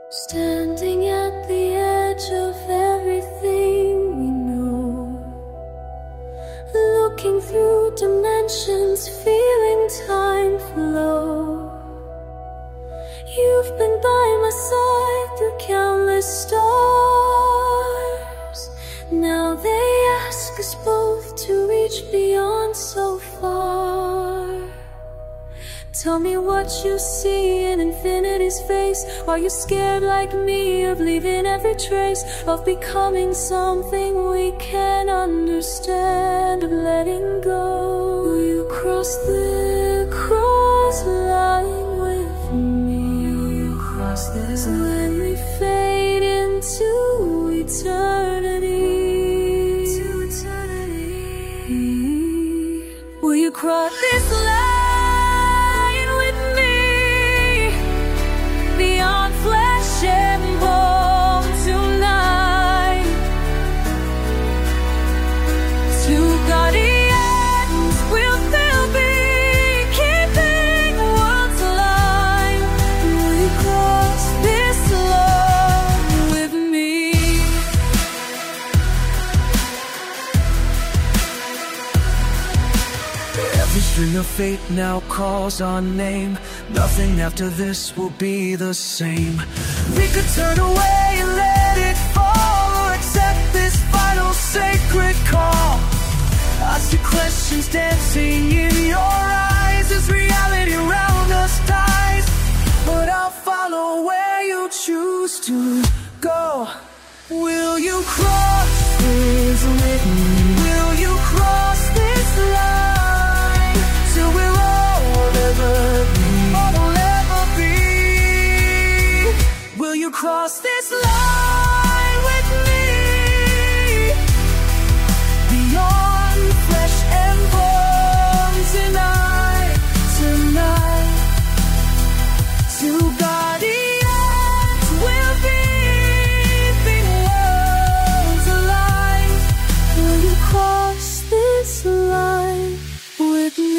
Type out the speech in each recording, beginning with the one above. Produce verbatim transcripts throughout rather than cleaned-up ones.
Standing at the edge of everything we know, looking through dimensions, feeling time flow. You've been by my side through countless stars. Now they ask us both to reach beyond so far. Tell me what you see in infinity's face. Are you scared like me of leaving every trace, of becoming something we can't understand, of letting go? Will you cross the cross line with me? Will you cross this when we fade into eternity? To eternity. Will you cross this line? Every string of fate now calls our name. Nothing after this will be the same. We could turn away and let it fall, or accept this final sacred call. I see questions dancing in your eyes as reality around us dies. But I'll follow where you choose to go. Will you cross this with me? Will you cross this line till we're all we'll ever be? All we'll ever be. Will you cross this line with me? Beyond flesh and bone tonight, tonight. To guardians will be big worlds alive. Will you cross this line with me?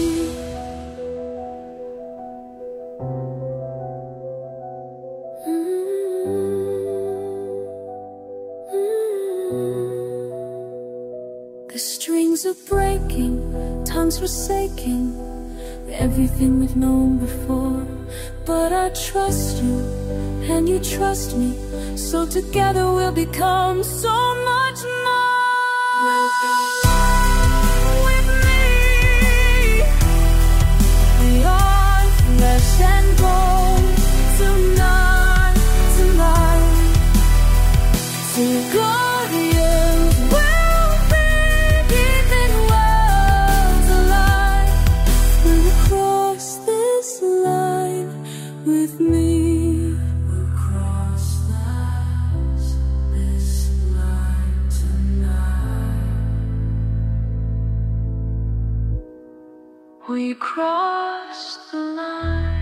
The strings are breaking, tongues forsaking, everything we've known before. But I trust you, and you trust me, so together we'll become so much more. With me, beyond flesh and bone, tonight, tonight. To guardians will be keeping worlds alive. Will you cross this line with me? We'll cross this, this line tonight. We cross the line.